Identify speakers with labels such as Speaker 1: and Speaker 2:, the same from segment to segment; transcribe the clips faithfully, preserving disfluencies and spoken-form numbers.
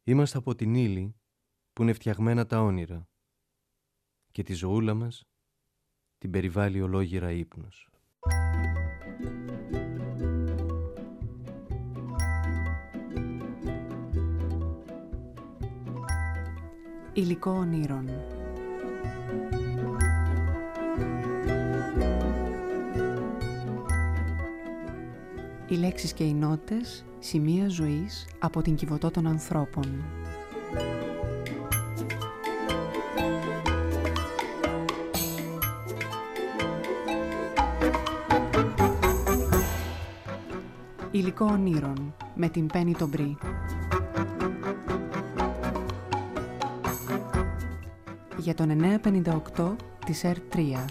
Speaker 1: Είμαστε από την ύλη που είναι φτιαγμένα τα όνειρα και τη ζωούλα μας την περιβάλλει ολόγυρα ύπνος.
Speaker 2: Υλικό ονείρων. Οι λέξεις και οι νότες, σημεία ζωής από την Κιβωτό των ανθρώπων. Υλικό ονείρων με την Πέννη τον Μπρι. Για τον εννιακόσια πενήντα οκτώ της ερ τρία.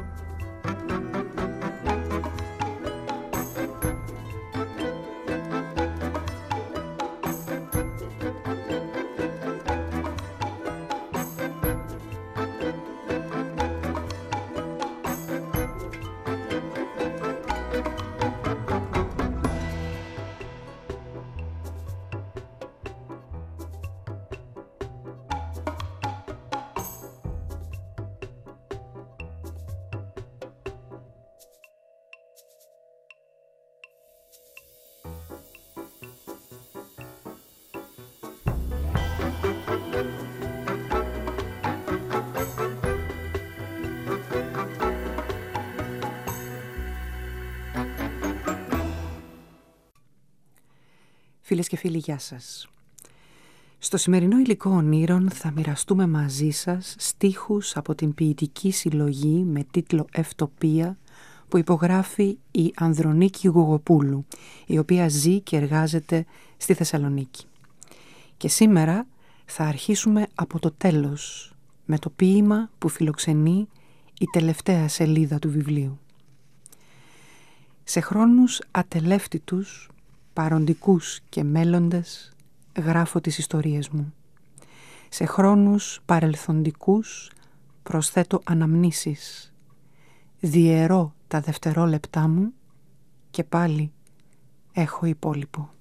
Speaker 2: Φίλες και φίλοι, γεια σας. Στο σημερινό υλικό ονείρων θα μοιραστούμε μαζί σας στίχους από την ποιητική συλλογή με τίτλο «Ευτοπία» που υπογράφει η Ανδρονίκη Γουγοπούλου, η οποία ζει και εργάζεται στη Θεσσαλονίκη. Και σήμερα θα αρχίσουμε από το τέλος, με το ποίημα που φιλοξενεί η τελευταία σελίδα του βιβλίου. Σε χρόνους ατελεύτητους, παροντικούς και μέλλοντες, γράφω τις ιστορίες μου. Σε χρόνους παρελθοντικούς προσθέτω αναμνήσεις. Διαιρώ τα δευτερόλεπτά μου και πάλι έχω υπόλοιπο.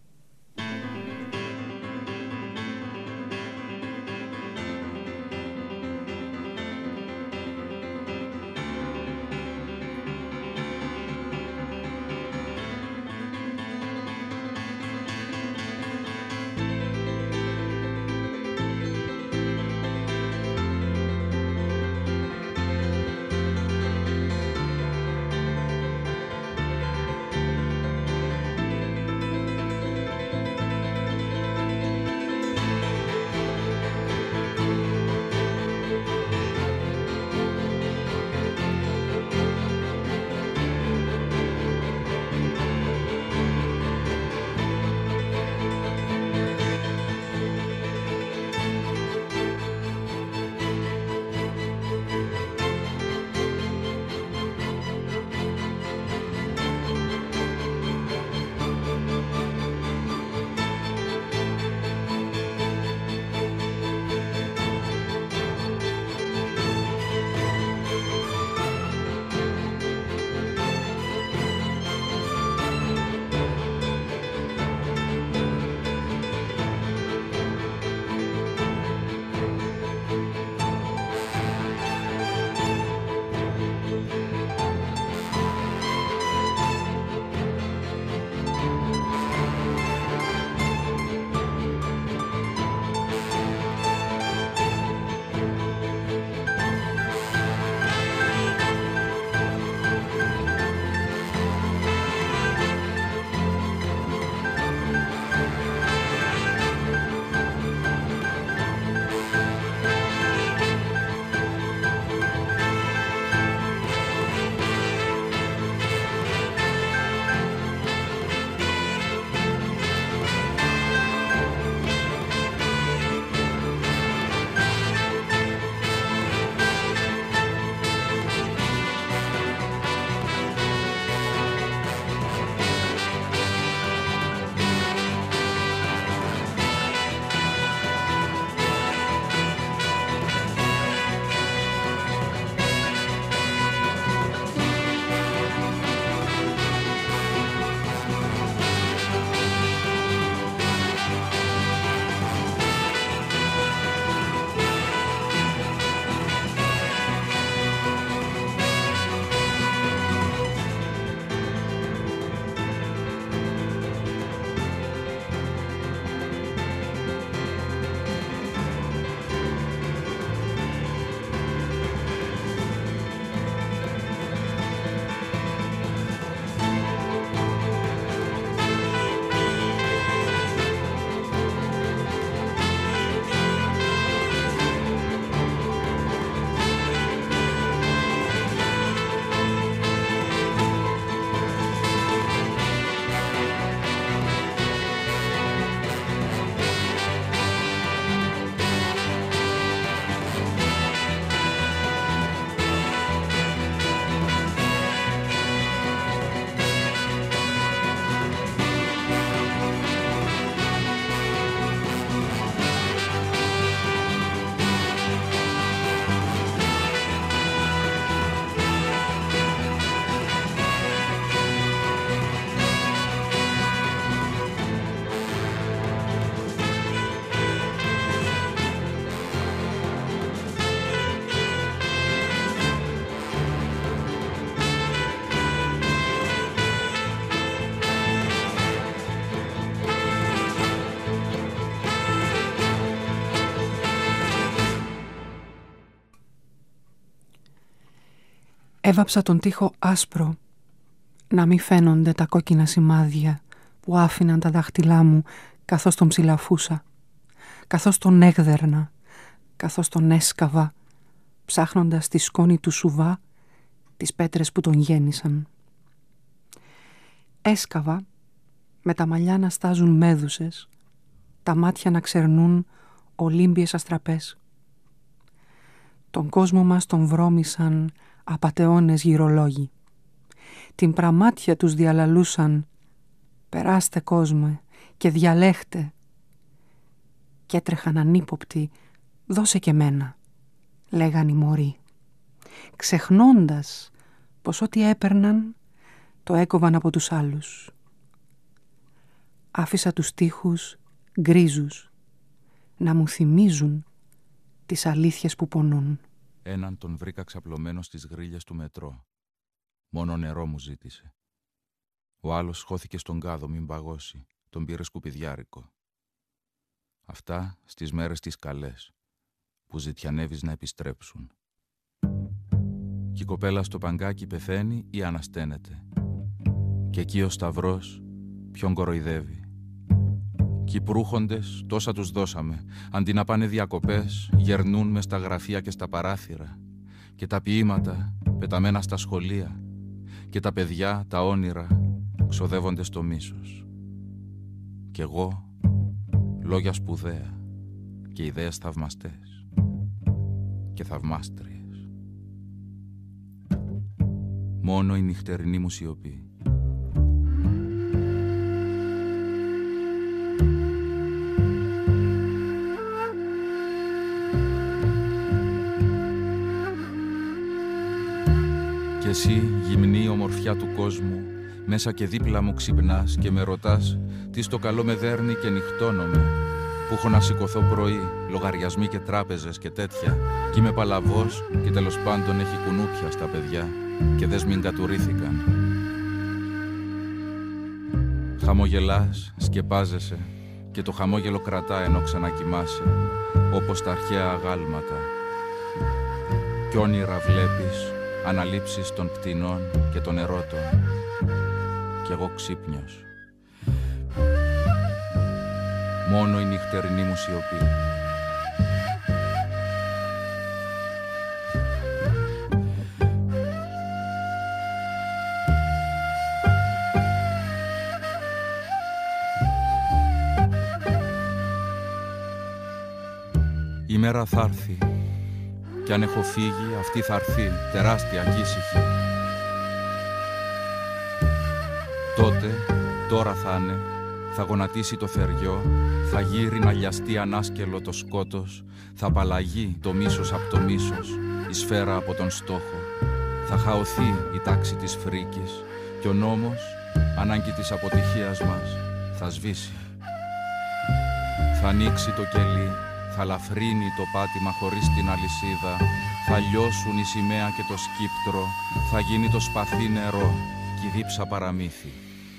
Speaker 2: Έβαψα τον τοίχο άσπρο, να μη φαίνονται τα κόκκινα σημάδια που άφηναν τα δάχτυλά μου καθώς τον ψηλαφούσα, καθώς τον έγδερνα, καθώς τον έσκαβα, ψάχνοντας τη σκόνη του σουβά τις πέτρες που τον γέννησαν. Έσκαβα με τα μαλλιά να στάζουν μέδουσες, τα μάτια να ξερνούν ολύμπιες αστραπές. Τον κόσμο μας τον βρώμησαν απατεώνες γυρολόγοι. Την πραμάτια τους διαλαλούσαν «Περάστε κόσμε και διαλέχτε». Κι έτρεχαν ανύποπτοι «Δώσε και μένα», λέγαν οι μωροί, ξεχνώντας πως ό,τι έπαιρναν το έκοβαν από τους άλλους. Άφησα τους τοίχους γκρίζους να μου θυμίζουν τις αλήθειες που πονούν.
Speaker 3: Έναν τον βρήκα ξαπλωμένο στις γρίλες του μετρό. Μόνο νερό μου ζήτησε. Ο άλλος σχώθηκε στον κάδο μην παγώσει. Τον πήρε σκουπιδιάρικο. Αυτά στις μέρες τις καλές, που ζητιανεύεις να επιστρέψουν. Κι η κοπέλα στο παγκάκι πεθαίνει ή ανασταίνεται. Και εκεί ο Σταυρός ποιον κοροϊδεύει. Κι οι προύχοντες τόσα τους δώσαμε, αντί να πάνε διακοπές, γερνούν μες στα γραφεία και στα παράθυρα. Και τα ποίηματα πεταμένα στα σχολεία. Και τα παιδιά, τα όνειρα, ξοδεύονται στο μίσος. Κι εγώ, λόγια σπουδαία και ιδέες θαυμαστές και θαυμάστριες. Μόνο η νυχτερινή μου σιωπή. Κι εσύ, γυμνή ομορφιά του κόσμου, μέσα και δίπλα μου ξυπνάς και με ρωτάς τι στο καλό με δέρνει και νυχτώνομαι, που έχω να σηκωθώ πρωί, λογαριασμοί και τράπεζες και τέτοια, κι είμαι παλαβός και τέλος πάντων έχει κουνούπια στα παιδιά και δες μην κατουρήθηκαν. Χαμογελάς, σκεπάζεσαι και το χαμόγελο κρατά ενώ ξανακοιμάσαι, όπως τα αρχαία αγάλματα. Κι όνειρα βλέπεις, αναλήψεις των πτηνών και των ερώτων. Κι εγώ ξύπνιος. Μόνο η νυχτερινή μου σιωπή. Η μέρα θα έρθει. Κι αν έχω φύγει, αυτή θα έρθει, τεράστια κι ήσυχη. Τότε, τώρα θα είναι, θα γονατίσει το θεριό, θα γύρει να λιαστεί ανάσκελο το σκότος, θα απαλλαγεί το μίσος από το μίσος, η σφαίρα από τον στόχο. Θα χαωθεί η τάξη της φρίκης και ο νόμος, ανάγκη της αποτυχίας μας, θα σβήσει. Θα ανοίξει το κελί, θα λαφρύνει το πάτημα χωρίς την αλυσίδα, θα λιώσουν η σημαία και το σκύπτρο, θα γίνει το σπαθί νερό κι η δίψα παραμύθι.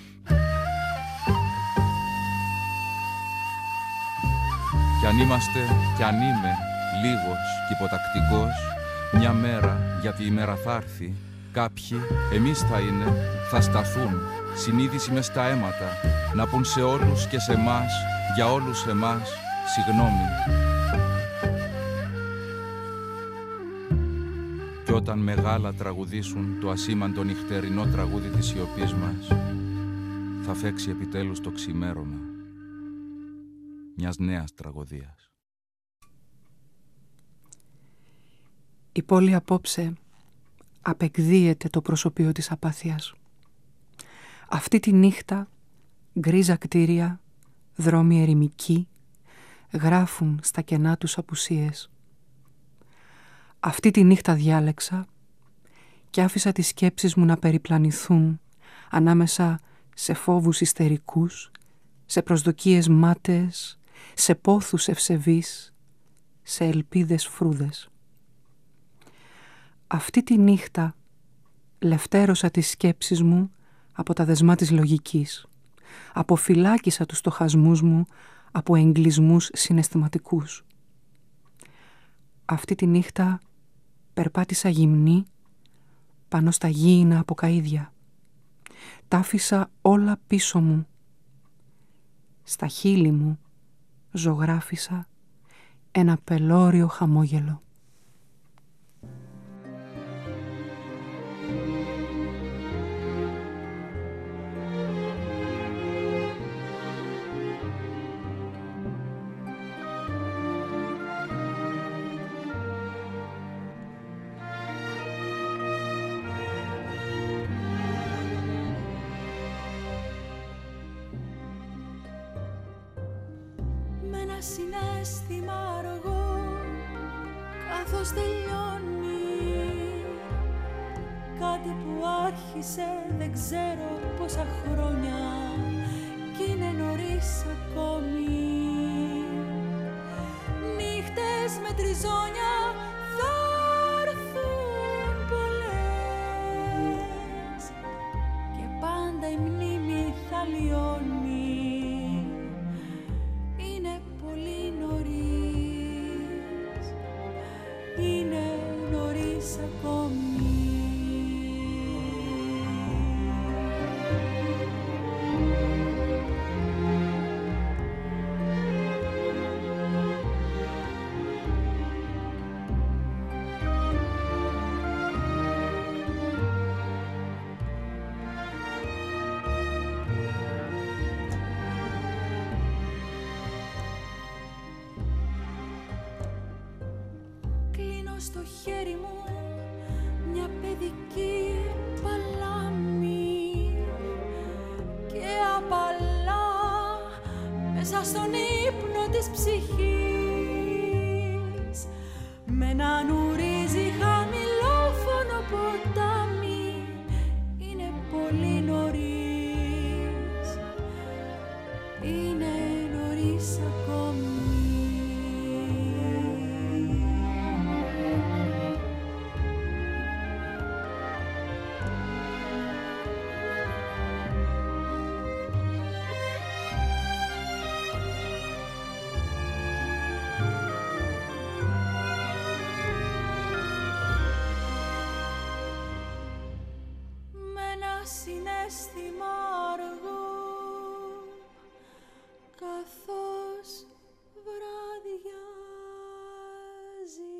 Speaker 3: Κι αν είμαστε, κι αν είμαι, λίγος κι υποτακτικός, μια μέρα, γιατί η μέρα θα έρθει, κάποιοι, εμείς θα είναι, θα σταθούν, συνείδηση μες στα αίματα, να πουν σε όλους και σε μας, για όλους εμάς, συγγνώμη. Κι όταν μεγάλα τραγουδήσουν το ασήμαντο νυχτερινό τραγούδι της σιωπής μας, θα φέξει επιτέλους το ξημέρωμα μιας νέας τραγωδίας.
Speaker 2: Η πόλη απόψε απεκδίεται το προσωπείο της απάθειας. Αυτή τη νύχτα γκρίζα κτίρια, δρόμοι ερημικοί, γράφουν στα κενά τους απουσίες. Αυτή τη νύχτα διάλεξα και άφησα τις σκέψεις μου να περιπλανηθούν ανάμεσα σε φόβους ιστερικούς, σε προσδοκίες μάταιες, σε πόθους ευσεβείς, σε ελπίδες φρούδες. Αυτή τη νύχτα λευτέρωσα τις σκέψεις μου από τα δεσμά της λογικής, αποφυλάκισα τους στοχασμούς μου από εγκλισμούς συναισθηματικούς. Αυτή τη νύχτα περπάτησα γυμνή, πάνω στα γήινα αποκαΐδια. Τ' άφησα όλα πίσω μου. Στα χείλη μου ζωγράφισα ένα πελώριο χαμόγελο.
Speaker 4: Συναίσθημα αργό καθώς τελειώνει κάτι που άρχισε δεν ξέρω πόσα χρόνια κι είναι νωρίς ακόμη. Νύχτες με τριζόνια θα έρθουν πολλές και πάντα η μνήμη θα λιώνει. Στο χέρι μου μια παιδική παλάμη και απαλά μέσα στον ύπνο της ψυχής με έναν ουρίζει χαμηλόφωνο ποτάμι. Είναι πολύ νωρίς, είναι νωρίς ακόμη. Συναίσθημα αργό καθώς βραδιάζει.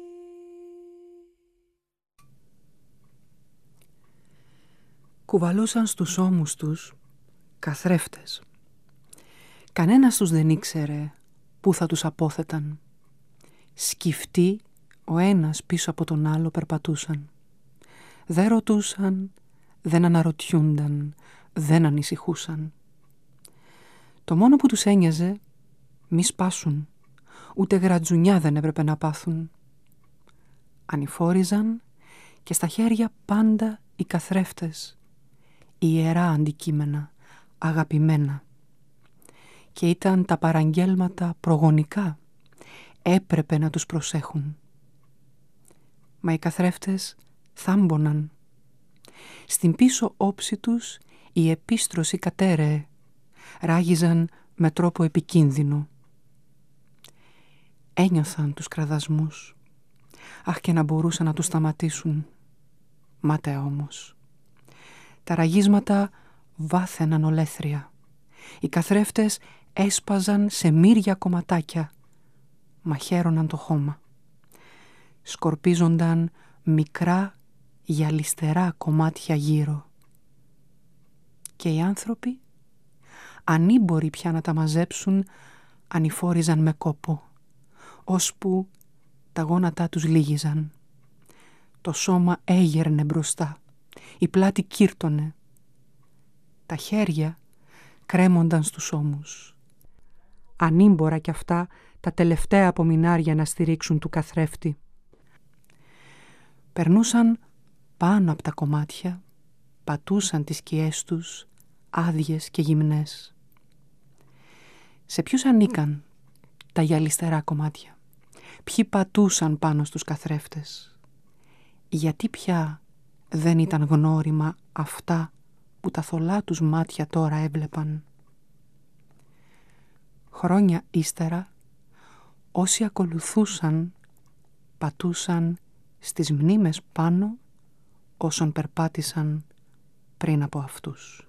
Speaker 2: Κουβαλούσαν στους ώμους τους καθρέφτες. Κανένας τους δεν ήξερε πού θα τους απόθεταν. Σκυφτοί ο ένας πίσω από τον άλλο περπατούσαν. Δεν ρωτούσαν, δεν αναρωτιούνταν, δεν ανησυχούσαν. Το μόνο που τους ένοιαζε μη σπάσουν, ούτε γρατζουνιά δεν έπρεπε να πάθουν. Ανηφόριζαν και στα χέρια πάντα οι καθρέφτες, ιερά αντικείμενα, αγαπημένα. Και ήταν τα παραγγέλματα προγονικά, έπρεπε να τους προσέχουν. Μα οι καθρέφτες θάμποναν. Στην πίσω όψη τους η επίστρωση κατέρεε, ράγιζαν με τρόπο επικίνδυνο. Ένιωθαν τους κραδασμούς, αχ και να μπορούσαν να τους σταματήσουν. Μάταια όμως. Τα ραγίσματα βάθαιναν ολέθρια. Οι καθρέφτες έσπαζαν σε μύρια κομματάκια, μαχαίρωναν το χώμα. Σκορπίζονταν μικρά γυαλιστερά κομμάτια γύρω. Και οι άνθρωποι, ανήμποροι πια να τα μαζέψουν, ανηφόριζαν με κόπο, ώσπου τα γόνατά τους λύγιζαν. Το σώμα έγερνε μπροστά, η πλάτη κύρτωνε. Τα χέρια κρέμονταν στους ώμους. Ανήμπορα κι αυτά τα τελευταία απομεινάρια να στηρίξουν του καθρέφτη. Περνούσαν πάνω από τα κομμάτια, πατούσαν τις σκιές τους, άδειες και γυμνές. Σε ποιους ανήκαν τα γυαλιστερά κομμάτια? Ποιοι πατούσαν πάνω στους καθρέφτες? Γιατί πια δεν ήταν γνώριμα αυτά που τα θολά τους μάτια τώρα έβλεπαν? Χρόνια ύστερα, όσοι ακολουθούσαν, πατούσαν στις μνήμες πάνω όσων περπάτησαν πριν από αυτούς.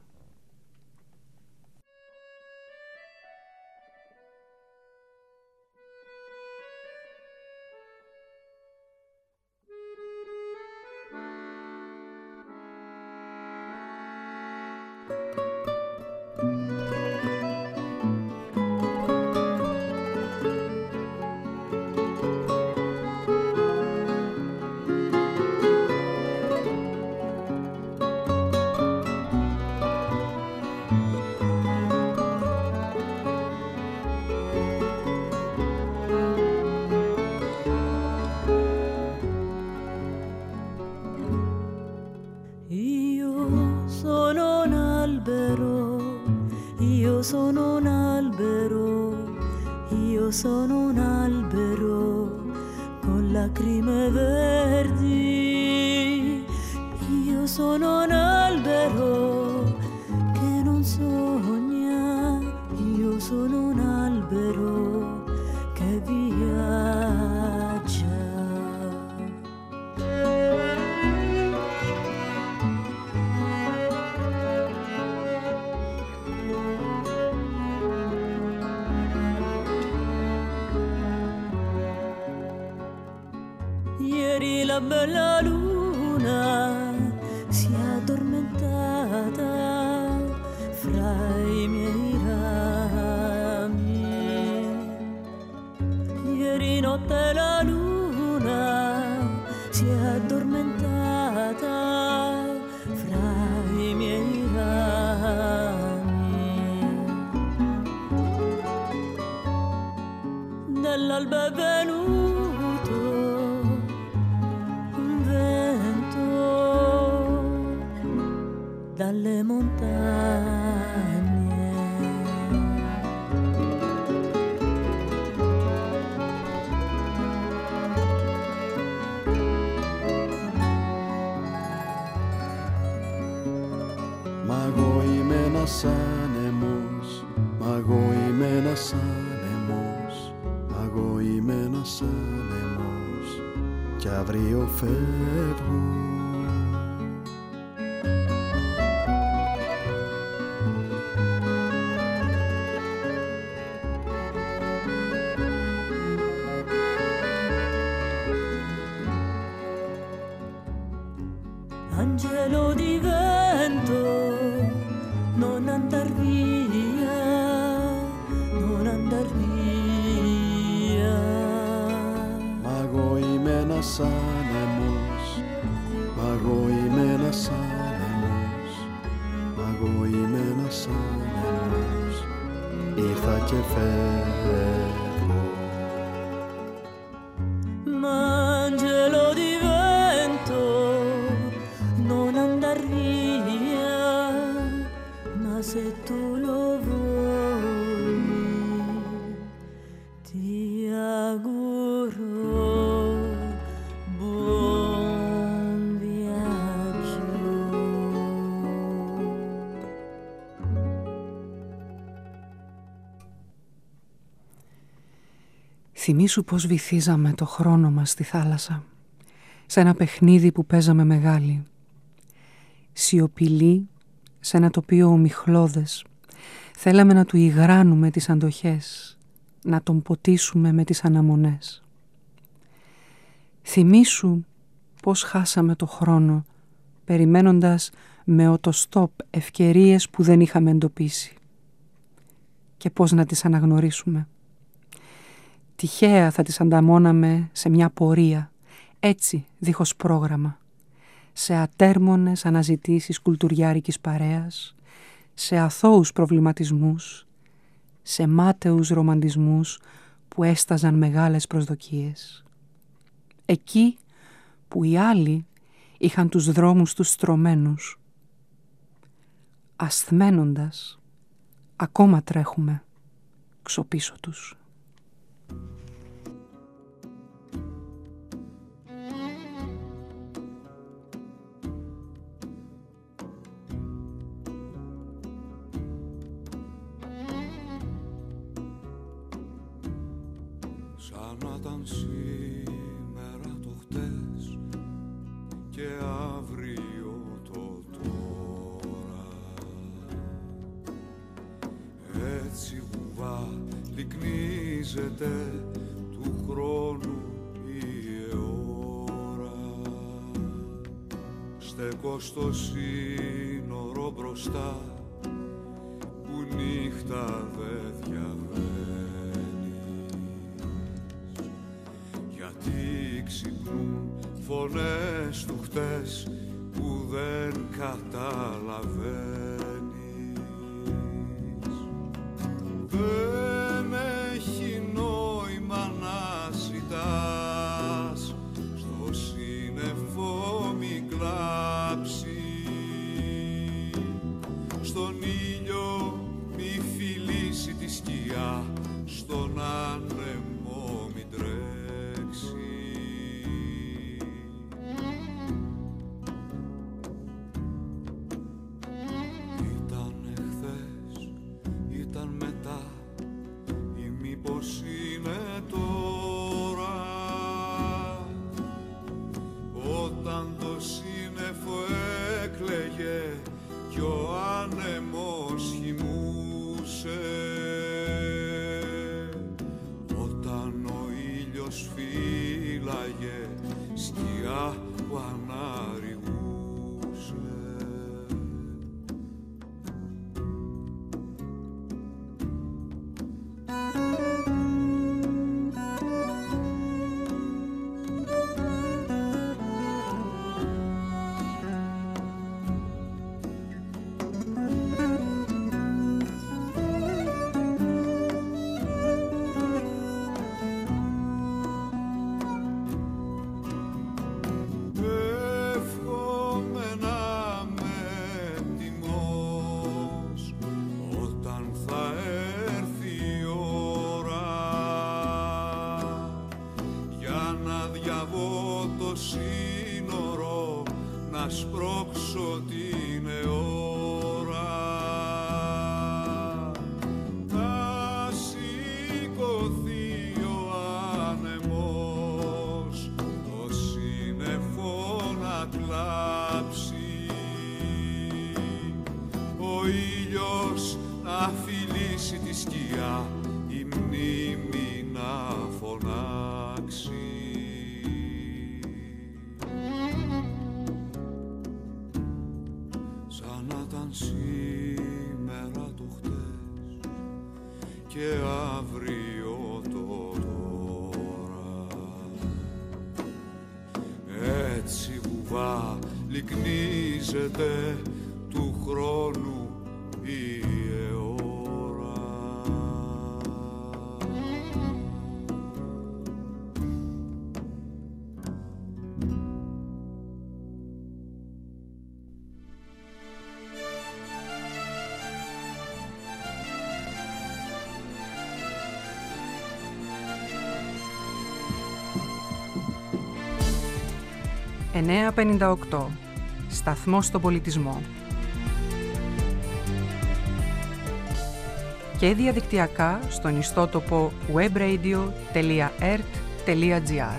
Speaker 4: Angelo di vento, non andar via, non andar via.
Speaker 5: Μα εγώ είμαι ένας άνεμος, μα εγώ είμαι ένας άνεμος, μα εγώ είμαι ένας άνεμος, ήρθα και φεύγω.
Speaker 4: Ma angelo di vento, non andar via, ma se tu lo vuoi, ti auguro buon viaggio.
Speaker 2: Θυμήσου πως βυθίζαμε το χρόνο μας στη θάλασσα, σε ένα παιχνίδι που παίζαμε μεγάλοι. Σιωπηλοί, σε ένα τοπίο ομιχλώδες, θέλαμε να του υγράνουμε τις αντοχές, να τον ποτίσουμε με τις αναμονές. Θυμήσου πως χάσαμε το χρόνο, περιμένοντας με οτοστόπ ευκαιρίες που δεν είχαμε εντοπίσει. Και πώς να τις αναγνωρίσουμε. Τυχαία θα τις ανταμώναμε σε μια πορεία, έτσι δίχως πρόγραμμα, σε ατέρμονες αναζητήσεις κουλτουριάρικης παρέας, σε αθώους προβληματισμούς, σε μάταιους ρομαντισμούς που έσταζαν μεγάλες προσδοκίες. Εκεί που οι άλλοι είχαν τους δρόμους τους στρωμένους. Ασθμένοντας, ακόμα τρέχουμε ξοπίσω τους.
Speaker 6: Σαν να ήταν σήμερα το χτες και αύριο κνίζεται του χρόνου η ώρα. Στεκώ στο σύνορο μπροστά που νύχτα δε διαβαίνεις, γιατί ξυπνούν φωνές του χτες που δεν καταλαβαίνεις. Δεν έχει νόημα να ζητάς, στο σύννεφο μη κλάψει, στον ήλιο μη φιλήσει τη σκιά, στον άνεμο μη τρέξει. Ήταν εχθές, ήταν μετά ή μήπως είναι τώρα, όταν το σύννεφο έκλαιγε κι ο άνεμος χυμούσε, όταν ο ήλιος φύλαγε σκιά που αναρριγούσε. Σπρώξω την ώρα, θα σηκωθεί ο άνεμος, το σύννεφο να κλάψει, ο ήλιος να φιλήσει τη σκιά, η μνήμη να φωνάξει. Σήμερα το χτες και αύριο το τώρα, έτσι βουβά λυκνίζεται του χρόνου η ώρα.
Speaker 2: εννιακόσια πενήντα οκτώ. Σταθμός στον πολιτισμό. Και διαδικτυακά στον ιστότοπο webradio τελεία ert τελεία gr.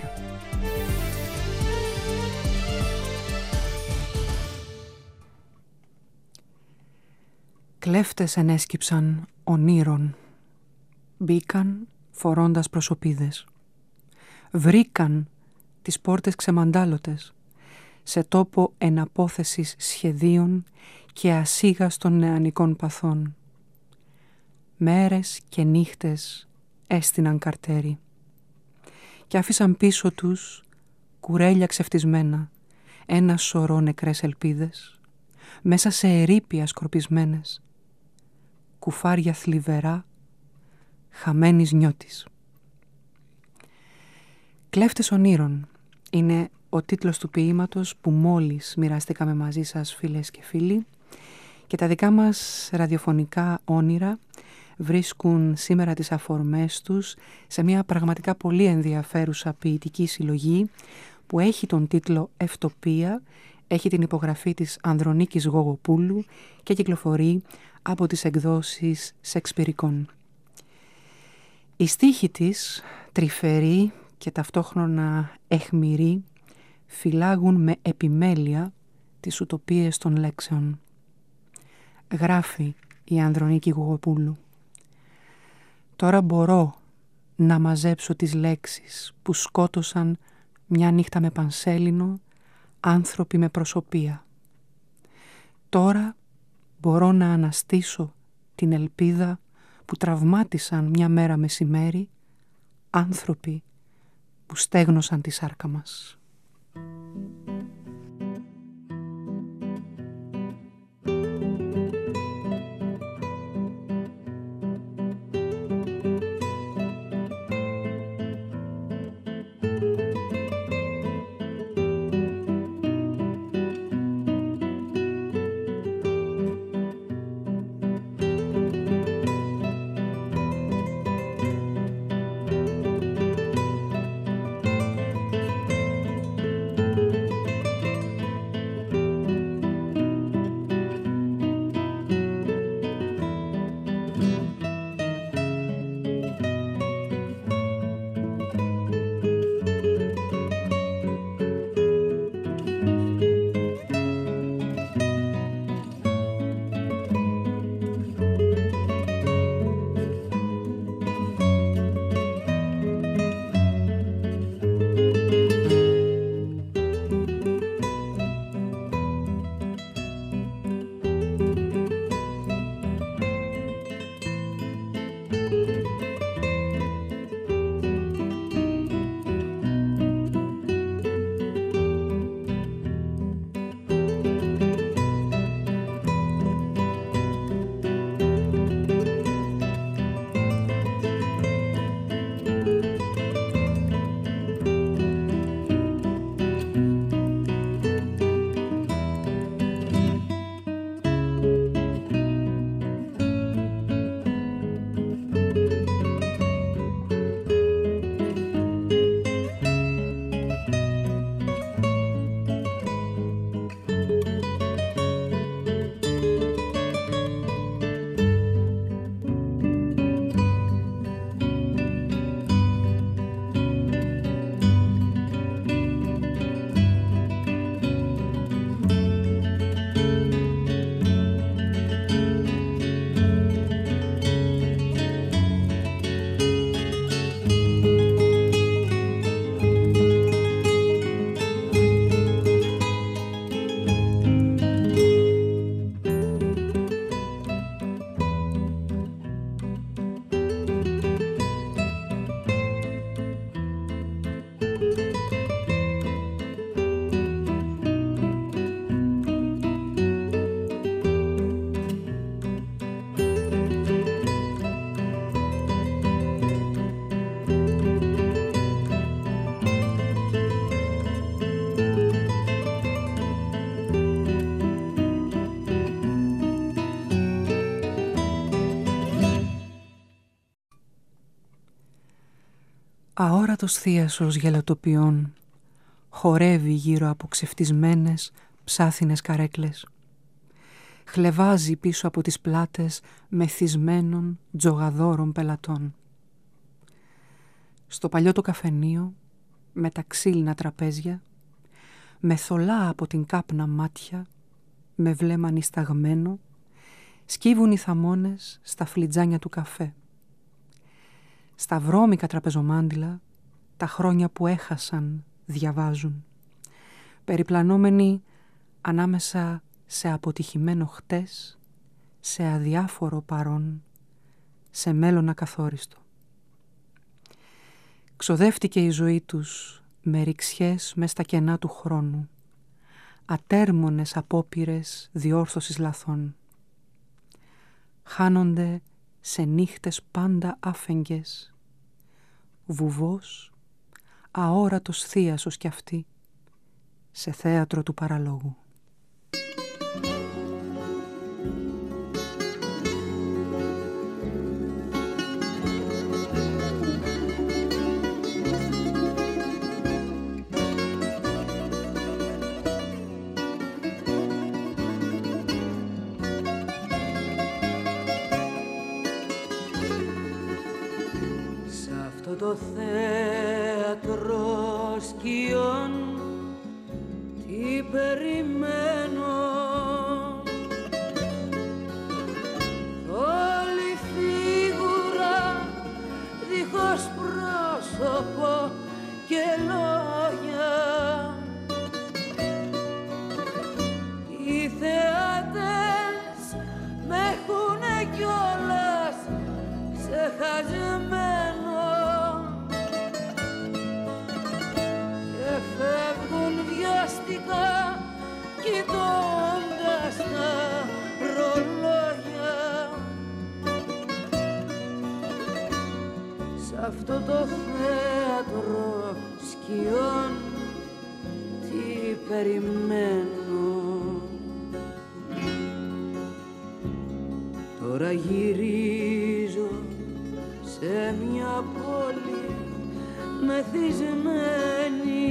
Speaker 2: Κλέφτες ενέσκυψαν ονείρων. Μπήκαν φορώντας προσωπίδες. Βρήκαν τις πόρτες ξεμαντάλωτες, σε τόπο εναπόθεσης σχεδίων και ασίγαστων νεανικών παθών. Μέρες και νύχτες έστειναν καρτέρι και άφησαν πίσω τους κουρέλια ξεφτισμένα, ένα σωρό νεκρές ελπίδες, μέσα σε ερείπια σκορπισμένες, κουφάρια θλιβερά, χαμένης νιώτης. «Κλέφτες ονείρων» είναι ο τίτλος του ποίηματος που μόλις μοιραστήκαμε μαζί σας, φίλες και φίλοι, και τα δικά μας ραδιοφωνικά όνειρα βρίσκουν σήμερα τις αφορμές τους σε μια πραγματικά πολύ ενδιαφέρουσα ποιητική συλλογή που έχει τον τίτλο «Ευτοπία», έχει την υπογραφή της Ανδρονίκης Γογοπούλου και κυκλοφορεί από τις εκδόσεις Σεξπυρικών. Οι στίχοι της, τρυφεροί και ταυτόχρονα αιχμηροί, φυλάγουν με επιμέλεια τις ουτοπίες των λέξεων. Γράφει η Ανδρονίκη Γογοπούλου: «Τώρα μπορώ να μαζέψω τις λέξεις που σκότωσαν μια νύχτα με πανσέλινο άνθρωποι με προσωπία. Τώρα μπορώ να αναστήσω την ελπίδα που τραυμάτισαν μια μέρα μεσημέρι άνθρωποι που στέγνωσαν τη σάρκα μας. Αόρατος θίασος γελατοποιών χορεύει γύρω από ξεφτισμένες ψάθινες καρέκλες. Χλεβάζει πίσω από τις πλάτες μεθυσμένων τζογαδόρων πελατών. Στο παλιό το καφενείο, με τα ξύλινα τραπέζια, με θολά από την κάπνα μάτια, με βλέμμα νησταγμένο, σκύβουν οι θαμώνες στα φλιτζάνια του καφέ. Στα βρώμικα τραπεζομάντιλα τα χρόνια που έχασαν διαβάζουν, περιπλανόμενοι ανάμεσα σε αποτυχημένο χτες, σε αδιάφορο παρόν, σε μέλλον ακαθόριστο. Ξοδεύτηκε η ζωή τους με ρηξιές μες στα κενά του χρόνου, ατέρμονες απόπειρες διόρθωσης λαθών. Χάνονται σε νύχτες πάντα άφεγγες, βουβός, αόρατος θίασος κι αυτή, σε θέατρο του παραλόγου.
Speaker 4: Το θέατρο σκιών τι περιμένω, όλη φίγουρα δίχως πρόσωπο και λόγια. Οι θεάτες με έχουνε κιόλας ξεχασμένο και φεύγουν βιαστικά κοιτώντας τα ρολόγια. Σ' αυτό το θέατρο σκιών τι περιμένω. Τώρα γυρίζω σε μια πόλη μεθυσμένη,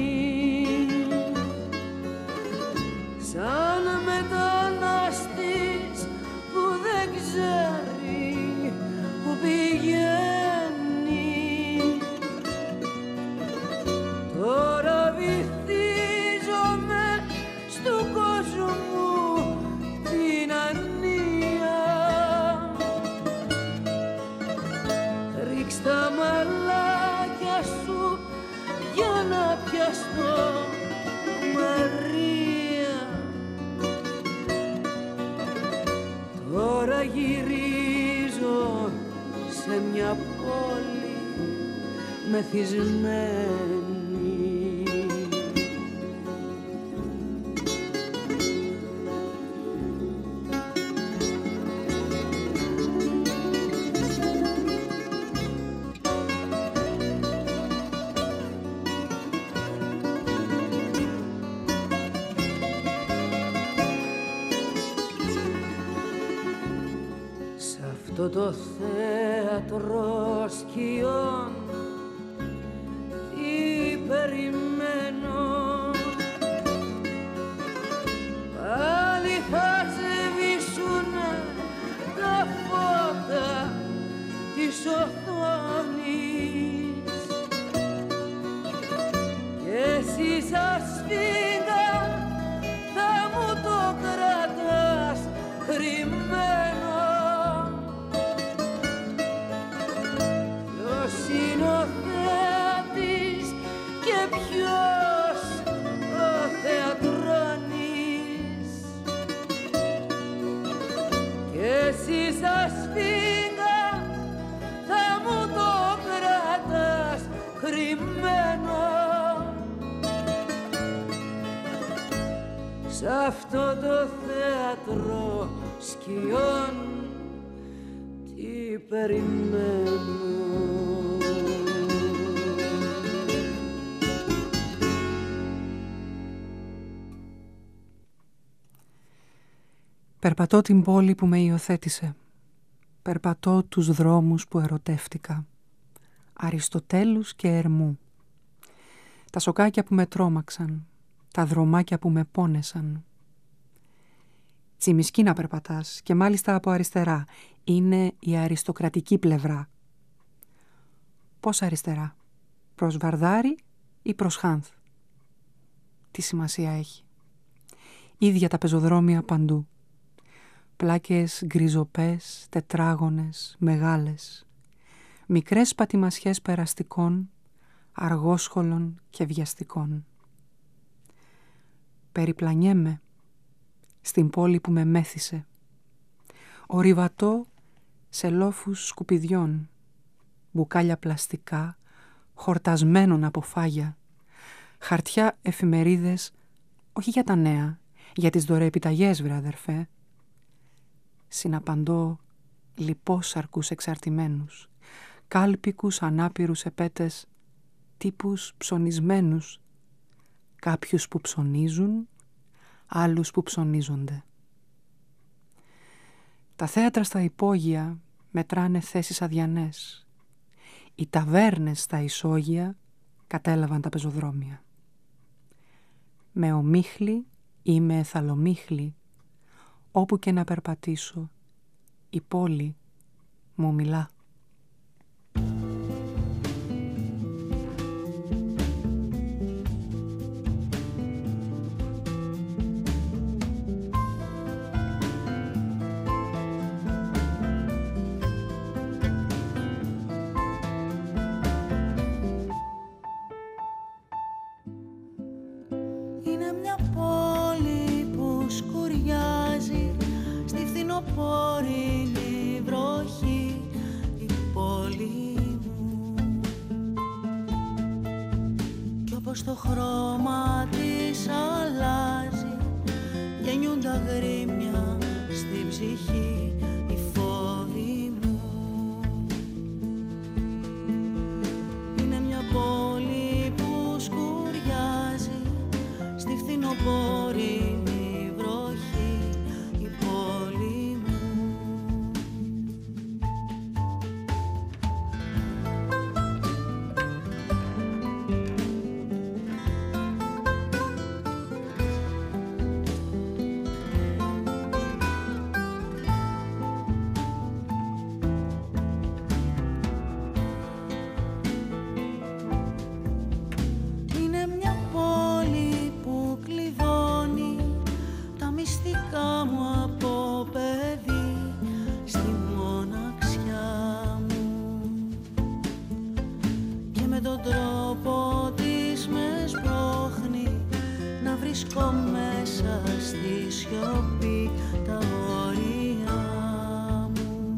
Speaker 4: σαν μετανάστης που δεν ξέρει που πηγαίνει. Τώρα βυθίζομαι στου κόσμου την ανία. Ρίξ' τα μαλάκια σου για να πιαστώ, Μαρία. Τώρα γυρίζω σε μια πόλη μεθυσμένη. Αυτό το θέατρο σκιών τι περιμένω. Πάλι θα σβήσουνε τα φώτα της οθόνης και εσύ σαν σφίγγα θα μου το κρατάς κρυμμένο. Είναι ο θεάτης και ποιος ο θεατρώνης και εσύ σαν σφίγγα θα μου το κρατάς κρυμμένο. Σ' αυτό το θέατρο σκιών τι περιμένω.
Speaker 2: Περπατώ την πόλη που με υιοθέτησε. Περπατώ τους δρόμους που ερωτεύτηκα. Αριστοτέλους και Ερμού. Τα σοκάκια που με τρόμαξαν. Τα δρομάκια που με πόνεσαν. Τσιμισκή να περπατάς και μάλιστα από αριστερά. Είναι η αριστοκρατική πλευρά. Πώς αριστερά? Προς Βαρδάρη ή προς Χάνθ? Τι σημασία έχει? Ίδια τα πεζοδρόμια παντού. Πλάκες γκριζοπές, τετράγωνες, μεγάλες. Μικρές πατημασιές περαστικών, αργόσχολων και βιαστικών. Περιπλανιέμαι στην πόλη που με μέθησε. Ορειβατώ σε λόφους σκουπιδιών, μπουκάλια πλαστικά, χορτασμένων από φάγια, χαρτιά εφημερίδες, όχι για τα νέα, για τις δωρεεπιταγές, βρε αδερφέ. Συναπαντώ λιπόσαρκους εξαρτημένους, κάλπικους ανάπηρους επέτες, τύπους ψωνισμένους, κάποιους που ψωνίζουν, άλλους που ψωνίζονται. Τα θέατρα στα υπόγεια μετράνε θέσεις αδιανές. Οι ταβέρνες στα ισόγεια κατέλαβαν τα πεζοδρόμια. Με ομίχλη ή με εθαλομίχλη, όπου και να περπατήσω, η πόλη μου μιλά.
Speaker 4: Είναι μια πόλη που σκουριάζει στη φθινοπόρινη βροχή, η πόλη μου. Κι όπως το χρώμα της αλλάζει, γεννιούν τα γρήμια στη ψυχή, οι φόβοι μου. Είναι μια πόλη που σκουριάζει στη φθινοπόρινη βροχή, η πόλη μου. Είναι μια πόλη που κλειδώνει τα μυστικά μου από παιδί στη μοναξιά μου, και με τον τρόπο της με σπρώχνει να βρίσκω μέσα στη σιωπή τα όρια μου.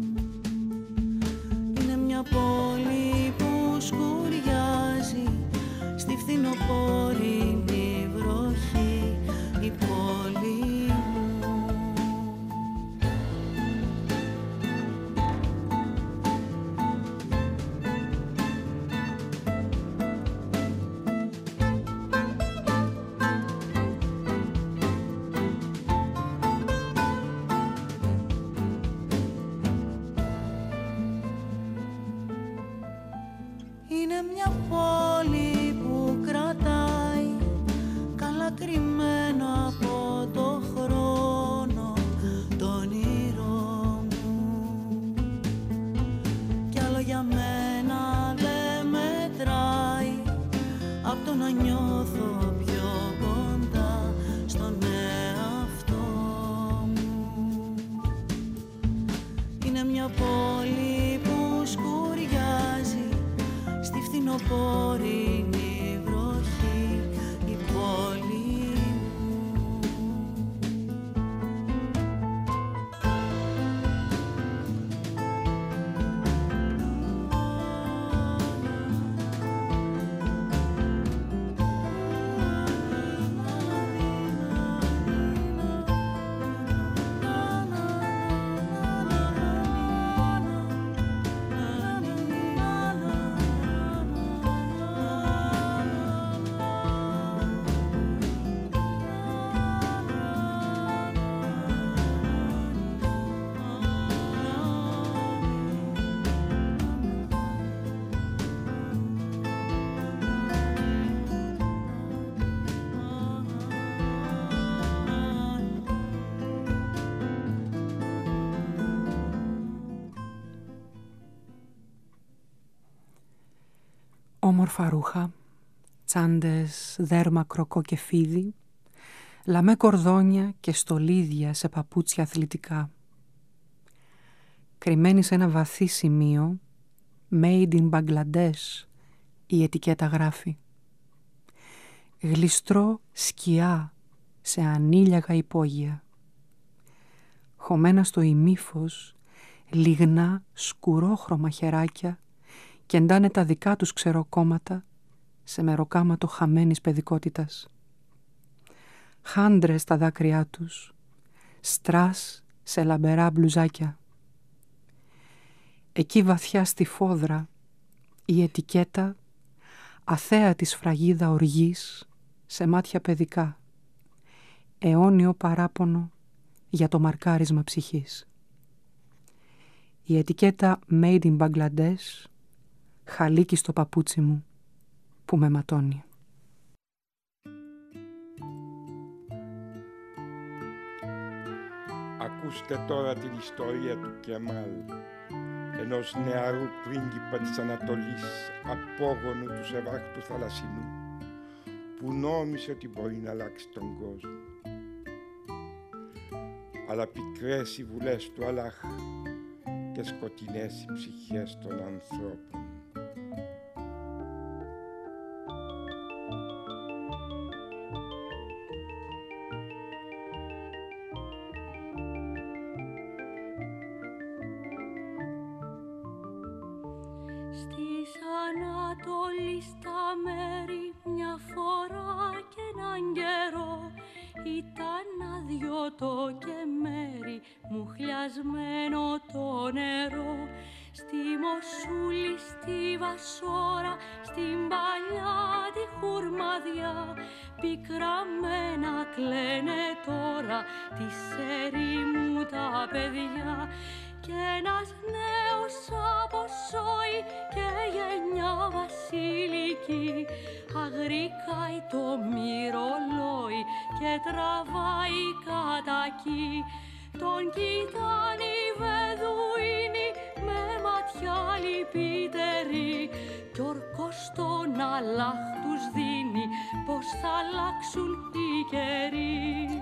Speaker 4: Είναι μια πόλη που σκουριάζει στη φθινοπόρινη βροχή, η πόλη μου. Είναι μια πόλη που κρατάει καλά κρυμμένο από το χρόνο το όνειρό μου, κι άλλο για μένα δεν μετράει απ' το να νιώθω πιο κοντά στον εαυτό μου. Είναι μια πόλη που σκουριάζει στη φθινοπόρινη βροχή, η πόλη μου.
Speaker 2: Όμορφα ρούχα, τσάντες, δέρμα κροκό και φίδι, λαμέ κορδόνια και στολίδια σε παπούτσια αθλητικά. Κρυμμένη σε ένα βαθύ σημείο, Made in Bangladesh, η ετικέτα γράφει. Γλιστρό σκιά σε ανήλιαγα υπόγεια. Χωμένα στο ημίφος, λιγνά σκουρόχρωμα χεράκια κεντάνε τα δικά τους ξεροκόμματα σε μεροκάματο χαμένης παιδικότητας. Χάντρες στα δάκρυά τους, στρας σε λαμπερά μπλουζάκια. Εκεί βαθιά στη φόδρα η ετικέτα αθέατη σφραγίδα οργής σε μάτια παιδικά, αιώνιο παράπονο για το μαρκάρισμα ψυχής. Η ετικέτα Made in Bangladesh, χαλίκι στο παπούτσι μου που με ματώνει.
Speaker 7: Ακούστε τώρα την ιστορία του Κεμάλ, ενός νεαρού πρίγκιπα της Ανατολής, απόγονου του Σεβάχτου Θαλασσινού, που νόμισε ότι μπορεί να αλλάξει τον κόσμο. Αλλά πικρές οι βουλές του Αλλάχ και σκοτεινές οι ψυχές των ανθρώπων.
Speaker 4: σπασμένο το νερό, στη Μοσούλη, στη Βασόρα, στην παλιά τη χουρμαδιά, πικραμένα κλαίνε τώρα της ερήμου τα παιδιά. Κι ένας νέος αποσώει και γενιά βασιλική, αγρικάει το μυρολόι και τραβάει κατακί. Τον κοιτάνε οι Βεδουίνοι με ματιά λυπητερή, κι ορκός τον Αλλάχ τους δίνει πως θα αλλάξουν οι καιροί.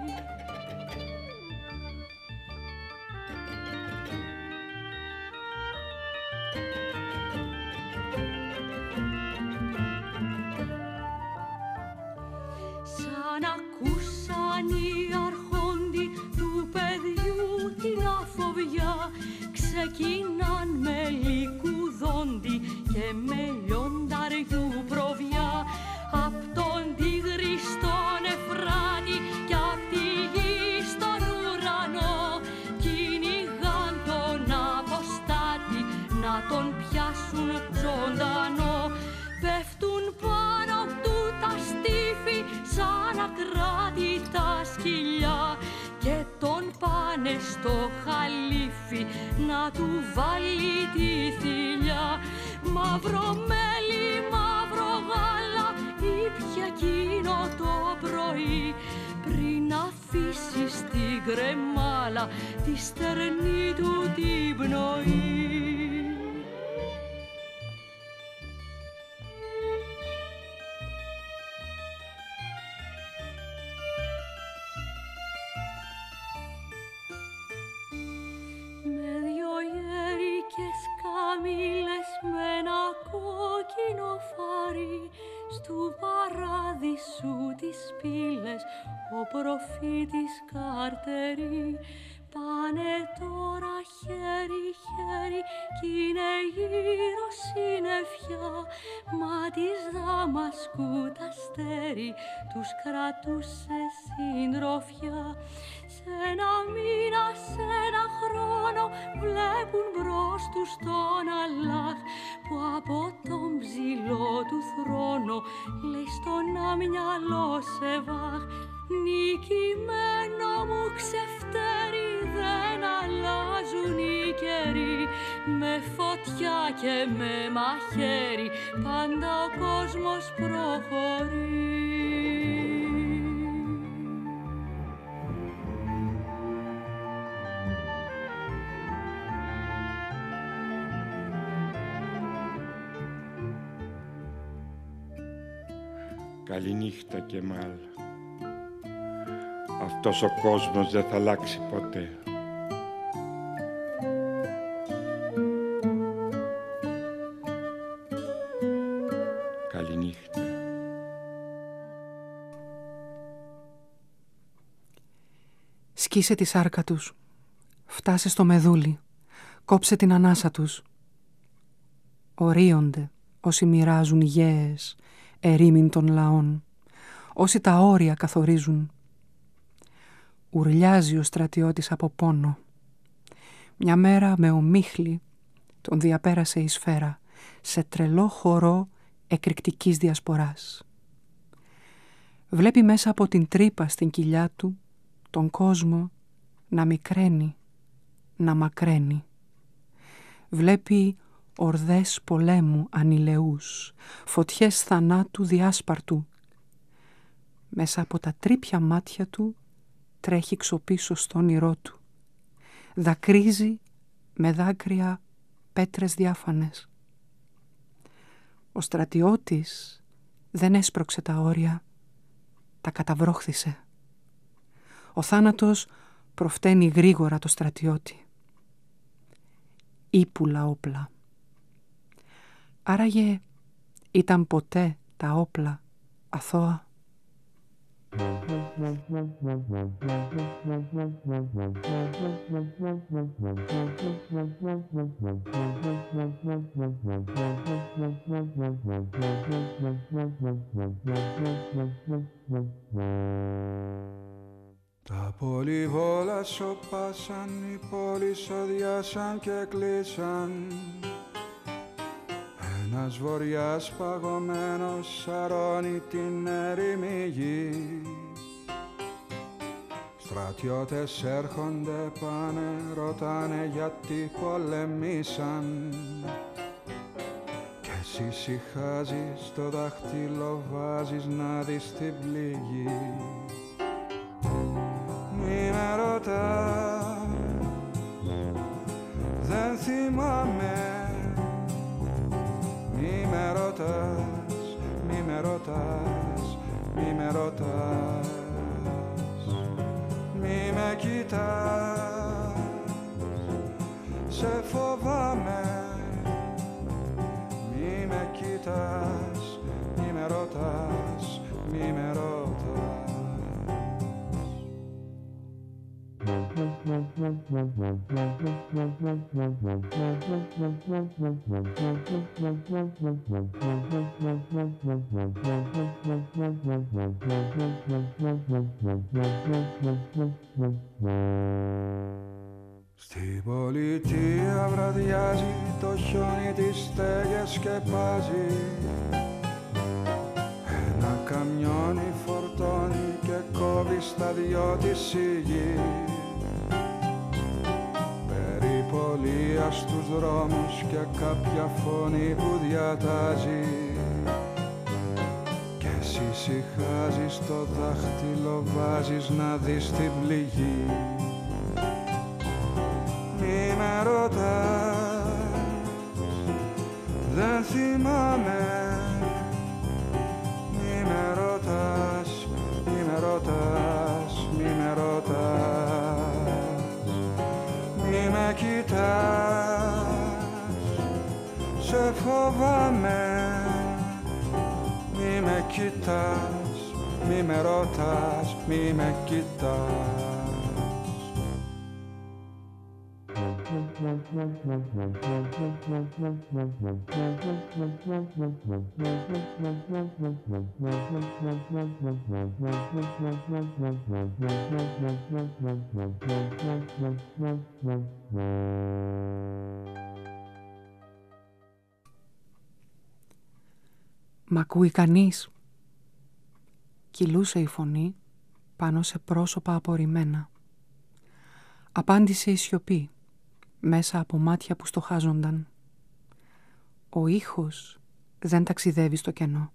Speaker 4: Σαν ακούσαν οι αρχόντι του παιδιού την αφοβιά, ξεκινάν με λικουδόντι και με λιονταριού προβιά. Απ' τον Τίγρη στον Εφράτη κι απ' τη γη στον ουρανό, κυνηγάν τον αποστάτη να τον πιάσουν ζωντανό. Πέφτουν πάνω του τα στήφη σαν ακράτητα σκυλιά και τον πάνε στο χαλίφι να του βάλει τη θηλιά. Μαύρο μέλι, μαύρο γάλα ήπια εκείνο το πρωί, πριν αφήσει στην κρεμάλα τη στερνή του την πνοή. Καμήλες με ένα κόκκινο φάρι, στου παράδεισου τις πύλες ο προφήτης Καρτερή. Πάνε τώρα χέρι-χέρι κι είναι γύρω συννεφιά, μα της Δαμασκού τ' αστέρι τους κρατούσε συντροφιά. Σ' ένα μήνα, σ' ένα χρόνο βλέπουν μπρος τους τον Αλλάχ, που από τον ψηλό του θρόνο λέει στον αμυαλό Σεβάχ. Νικημένο μου ξεφτέρι, δεν αλλάζουν οι καιροί, με φωτιά και με μαχαίρι πάντα ο κόσμος προχωρεί.
Speaker 7: Καληνύχτα Κεμάλ. Αυτός ο κόσμος δεν θα αλλάξει ποτέ. Καληνύχτα.
Speaker 2: Σκίσε τη σάρκα τους, φτάσε στο μεδούλι, κόψε την ανάσα τους. Ορίονται όσοι μοιράζουν γέες, ερήμην των λαών, όσοι τα όρια καθορίζουν. Ουρλιάζει ο στρατιώτης από πόνο. Μια μέρα με ομίχλη τον διαπέρασε η σφαίρα σε τρελό χορό εκρηκτικής διασποράς. Βλέπει μέσα από την τρύπα στην κοιλιά του τον κόσμο να μικραίνει, να μακραίνει. Βλέπει ορδές πολέμου ανηλεούς, φωτιές θανάτου διάσπαρτου. Μέσα από τα τρύπια μάτια του τρέχει ξοπίσω στο όνειρό του. Δακρύζει με δάκρυα πέτρες διάφανες. Ο στρατιώτης δεν έσπρωξε τα όρια, τα καταβρόχθησε. Ο θάνατος προφταίνει γρήγορα το στρατιώτη. Ήπουλα όπλα. Άραγε ήταν ποτέ τα όπλα αθώα?
Speaker 8: Τα πολυβόλα σωπάσαν, οι πόλεις οδιάσαν και κλείσαν. Ένας βοριάς παγωμένος σαρώνει την έρημη γη. Στρατιώτες έρχονται, πάνε, ρωτάνε γιατί πολεμήσαν. Κι εσύ ησυχάζεις, το δάχτυλο βάζεις να δεις την πληγή. Μη με ρωτάς, δεν θυμάμαι. Μη με ρωτάς, μη με ρωτάς, μη με ρωτάς. Μη με κοιτάς, σε φοβάμαι. Μη με κοιτάς, μη με ρωτάς, μη με ρωτάς. Στην πολιτεία βραδιάζει, το χιόνι τις στέγες σκεπάζει. Ένα καμιόνι φορτώνει και κόβει στα δυο της η γη. Περιπολία στους δρόμους και κάποια φωνή που διατάζει. Κι εσύ ησυχάζεις, το δάχτυλο βάζεις να δεις την πληγή. Μη με ρωτάς, δεν θυμάμαι. Μη με ρωτάς, μη με ρωτάς, μη με ρωτάς. Μη με κοιτάς, σε φοβάμαι. Μη με κοιτάς, μη με ρωτάς, μη με κοιτάς.
Speaker 2: «Μ' ακούει κανείς?» Κυλούσε η φωνή πάνω σε πρόσωπα απορριμμένα. Απάντησε η σιωπή μέσα από μάτια που στοχάζονταν. Ο ήχος δεν ταξιδεύει στο κενό.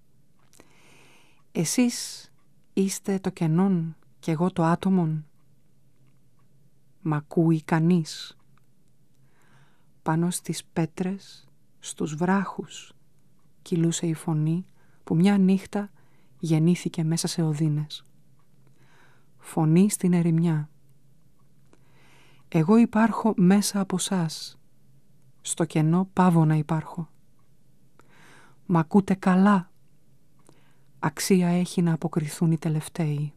Speaker 2: Εσείς είστε το κενόν κι εγώ το άτομον. Μ' ακούει κανείς? Πάνω στις πέτρες, στους βράχους, κυλούσε η φωνή που μια νύχτα γεννήθηκε μέσα σε οδύνες. Φωνή στην ερημιά. Εγώ υπάρχω μέσα από σας. Στο κενό πάβω να υπάρχω. Μ' ακούτε καλά? Αξία έχει να αποκριθούν οι τελευταίοι.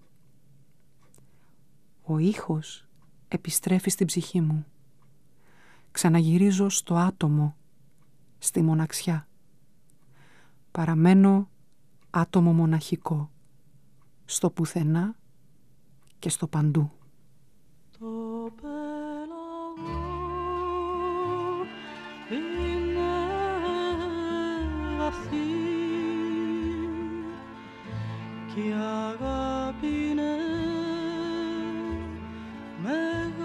Speaker 2: Ο ήχος επιστρέφει στην ψυχή μου. Ξαναγυρίζω στο άτομο, στη μοναξιά. Παραμένω άτομο μοναχικό, στο πουθενά και στο παντού.
Speaker 4: Το πέλαγο είναι βαθύ κι η αγάπη είναι μεγάλη.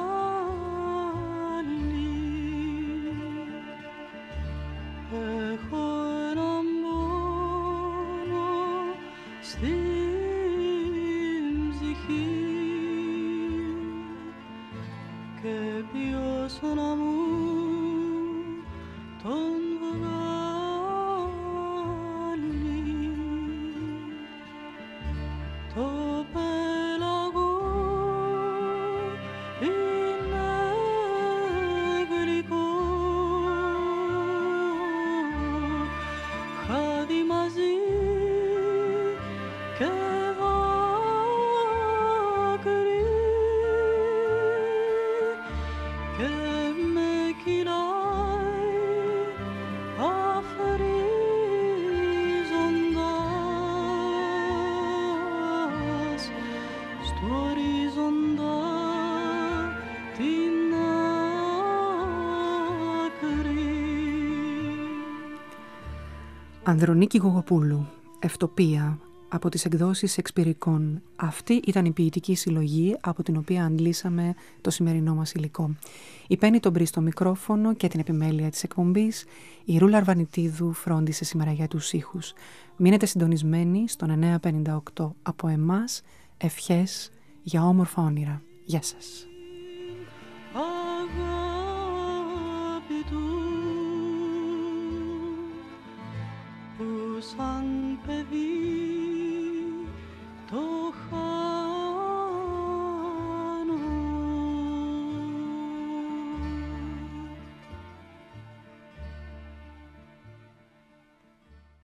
Speaker 4: Έχω έναν πόνο στην ψυχή και ποιος να μου τον βγάλει. Το πέλαγο είναι γλυκό, χάδι μαζί και δάκρυ και με κυλάει αφρίζοντας στο
Speaker 2: Ανδρονίκη Γογοπούλου, Ευτοπία, από τις εκδόσεις Εξπυρικών. Αυτή ήταν η ποιητική συλλογή από την οποία αντλήσαμε το σημερινό μας υλικό. Η Πέννη τον Μπρι στο μικρόφωνο και την επιμέλεια της εκπομπής. Η Ρούλα Αρβανιτίδου φρόντισε σήμερα για τους ήχους. Μείνετε συντονισμένοι στον εννιά πενήντα οκτώ. Από εμάς, ευχές για όμορφα όνειρα. Γεια σας.
Speaker 4: Σαν παιδί το χάρη